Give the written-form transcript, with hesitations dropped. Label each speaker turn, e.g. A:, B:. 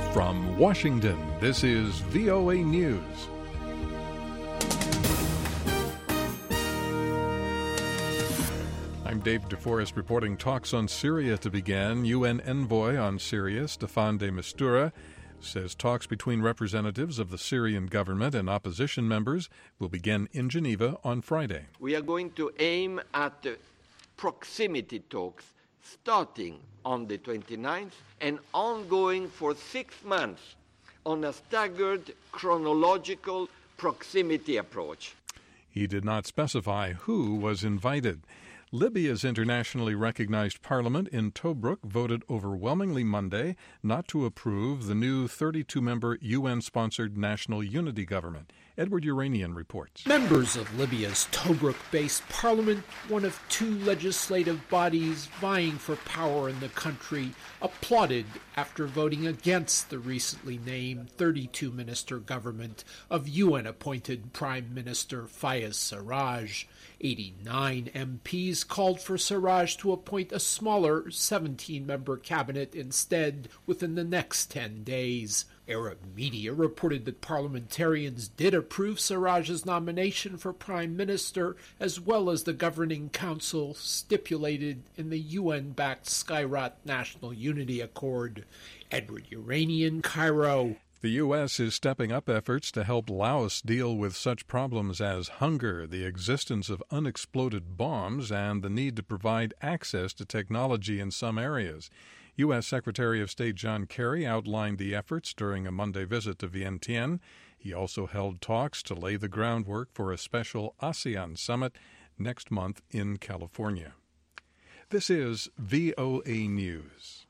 A: From Washington, this is VOA News. I'm Dave DeForest reporting talks on Syria to begin. UN envoy on Syria, Staffan de Mistura, says talks between representatives of the Syrian government and opposition members will begin in Geneva on Friday.
B: We are going to aim at proximity talks starting on the 29th and ongoing for 6 months on a staggered chronological proximity approach.
A: He did not specify who was invited. Libya's internationally recognized parliament in Tobruk voted overwhelmingly Monday not to approve the new 32-member UN-sponsored national unity government. Edward Uranian reports.
C: Members of Libya's Tobruk-based parliament, one of 2 legislative bodies vying for power in the country, applauded after voting against the recently named 32-minister government of UN-appointed Prime Minister Fayez Sarraj. 89 MPs called for Sarraj to appoint a smaller 17-member cabinet instead within the next 10 days. Arab media reported that parliamentarians did approve Sarraj's nomination for prime minister, as well as the governing council stipulated in the UN-backed Skhirat National Unity Accord. Edward Uranian, Cairo.
A: The U.S. is stepping up efforts to help Laos deal with such problems as hunger, the existence of unexploded bombs, and the need to provide access to technology in some areas. U.S. Secretary of State John Kerry outlined the efforts during a Monday visit to Vientiane. He also held talks to lay the groundwork for a special ASEAN summit next month in California. This is VOA News.